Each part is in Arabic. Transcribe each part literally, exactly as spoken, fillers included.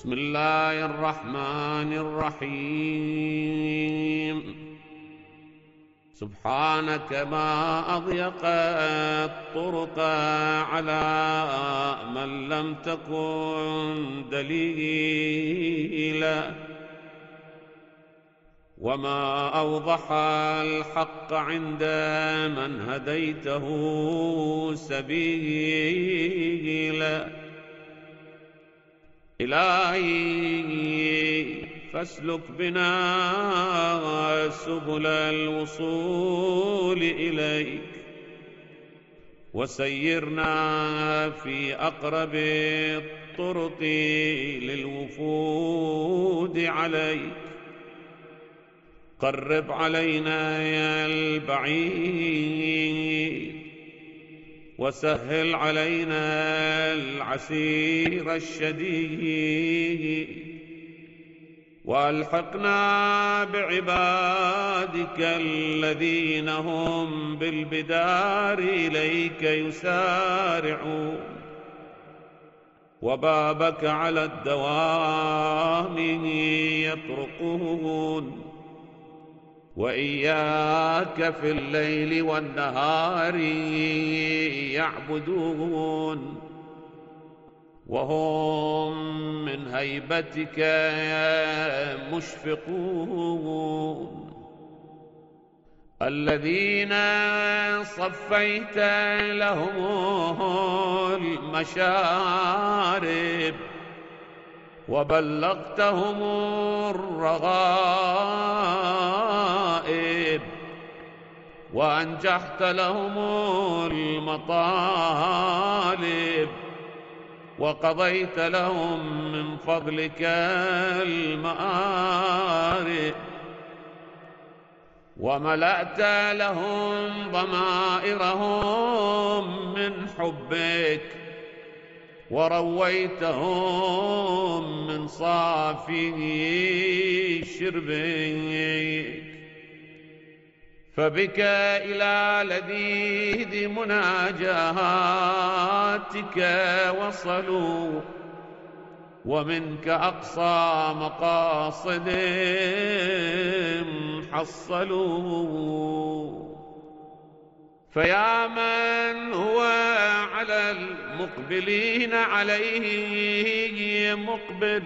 بسم الله الرحمن الرحيم. سبحانك ما أضيق الطرق على من لم تكن دليلا، وما أوضح الحق عند من هديته سبيلا. إلهي فاسلك بنا سبل الوصول إليك، وسيرنا في أقرب الطرق للوفود عليك. قرب علينا يا البعيد، وسهل علينا العسير الشديد، والحقنا بعبادك الذين هم بالبدار إليك يسارعون، وبابك على الدوام يطرقون، وإياك في الليل والنهار يعبدون، وهم من هيبتك مشفقون. الذين صفيت لهم المشارب، وبلغتهم الرغائب، وأنجحت لهم المطالب، وقضيت لهم من فضلك المآرب، وملأت لهم ضمائرهم من حبك، ورويتهم من صافي شربك. فبك إلى لذيذ مناجاتك وصلوا، ومنك أقصى مقاصدهم حصلوا. فيا من هو على المقبلين عليه مقبل،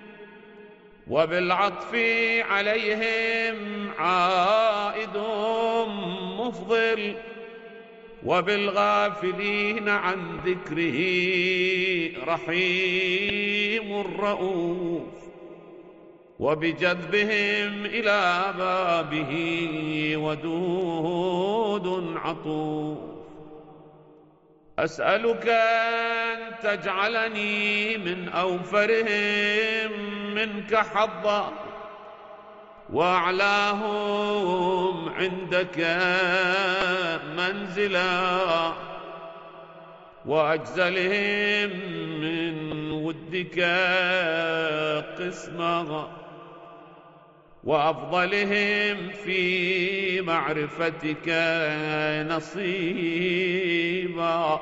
وبالعطف عليهم عائد مفضل، وبالغافلين عن ذكره رحيم رؤوف، وبجذبهم إلى بابه ودود عطوف. أسألك أن تجعلني من أوفرهم منك حظا، وأعلاهم عندك منزلا، وأجزلهم من ودك قسما، وأفضلهم في معرفتك نصيبا.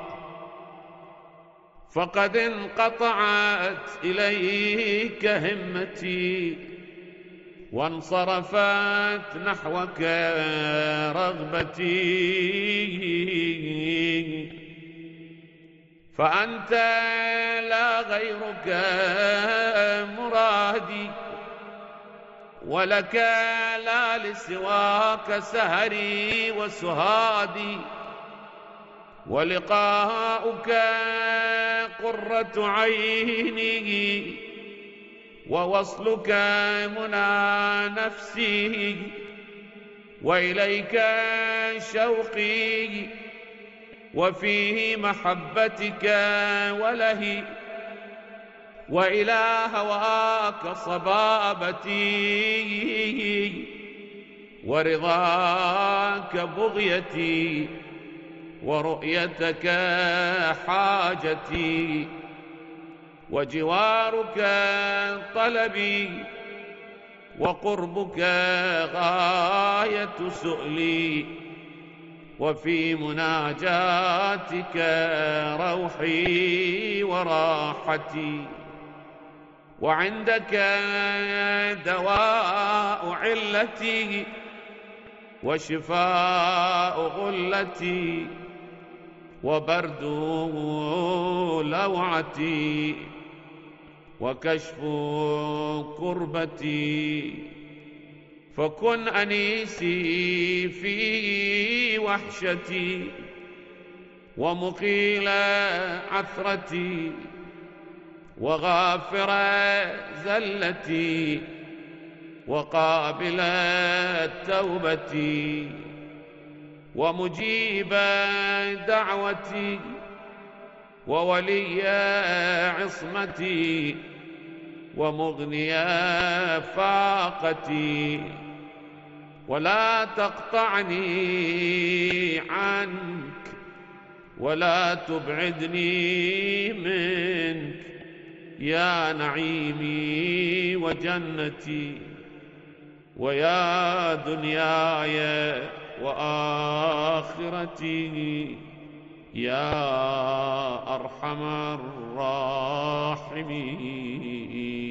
فقد انقطعت إليك همتي، وانصرفت نحوك رغبتي، فأنت لا غيرك مرادي، ولك لا لسواك سهري وسهادي، ولقاؤك قرة عيني، ووصلك منى نفسي، وإليك شوقي، وفيه محبتك ولهي، وإلى هواك صبابتي، ورضاك بغيتي، ورؤيتك حاجتي، وجوارك طلبي، وقربك غاية سؤلي، وفي مناجاتك روحي وراحتي، وعندك دواء علتي وشفاء غلتي وبرد لوعتي وكشف كربتي، فكن أنيسي في وحشتي ومقيل عثرتي وغافر زلتي وقابل توبتي ومجيب دعوتي وولي عصمتي ومغني فاقتي، ولا تقطعني عنك ولا تبعدني منك يا نعيمي وجنتي ويا دنياي وآخرتي يا أرحم الراحمين.